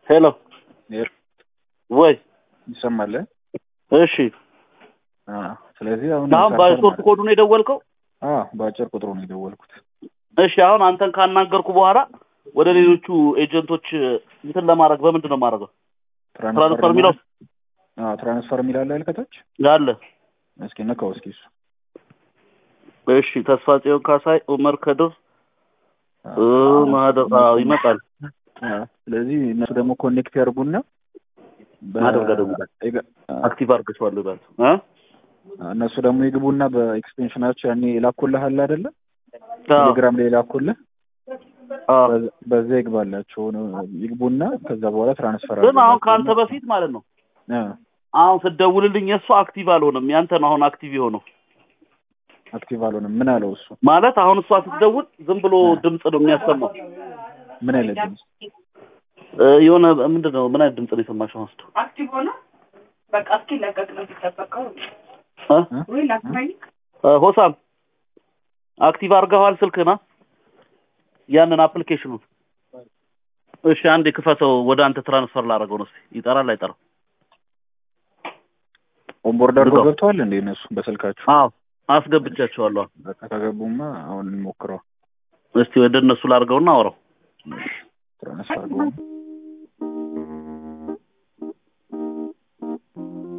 ሄሎ ወይ ይሰማል? እሺ ስለዚህ አሁን ባይሶርት ኮዱ ነው የደወልከው? ባጭር ቁጥሩ ነው የደወልኩት። እሺ አሁን አንተን ካናገርኩ በኋላ ወደ ሌሎቹ ኤጀንቶች እንትን ለማድረግ በምንድን ነው ማድረገው? ትራንስፈር ሚለው ትራንስፈር ሚላል አይልከታች ያለ እስኪ ነካው እስኪ እሱ። እሺ ተስፋ ጽዮን ካሳይ ኡመር ከድር ማህደር ይመጣል። ስለዚህ እነሱ ደግሞ ኮኔክት ያርጉና ማድረግ አክቲቭ አድርገዋል ይባል እነሱ ደግሞ ይግቡና በኤክስቴንሽናቸው ያኔ ላኩልሃል አይደለ? ቴሌግራም ላይ ላኩልህ በዛ ይግባላችሁ ይግቡና ከዛ በኋላ ትራንስፈር ግን አሁን ካንተ በፊት ማለት ነው አሁን ስትደውልልኝ እሱ አክቲቭ አልሆነም። ያንተ ነው አሁን አክቲቭ የሆነው። አክቲቭ አልሆነም ምን አለው እሱ? ማለት አሁን እሷ ስትደውል ዝም ብሎ ድምጽ ነው የሚያሰማው። ምን አይነት ድምጽ? የሆነ ምንድነው ምን አይነት ድምጽ ነው የሰማሽው? አስቱ አክቲቭ ሆነ በቃ እስኪ ለቀቅ ነው ተጠበቀው ወይ ላክማይ ሆሳም አክቲቭ አድርገዋል ስልክና ያንን አፕሊኬሽኑን። እሺ አንዴ ክፈተው ወደ አንተ ትራንስፈር ላደርገው ነው። ይጠራል አይጠራም? ኦንቦርድ አድርገው ገብተዋል እንዴ እነሱ በስልካቸው? አስገብቻቸዋለሁ። በቃ ከገቡማ አሁን እንሞክረው እስቲ ወደ እነሱ ላድርገውና አወራው ትራንስፈር አድርገው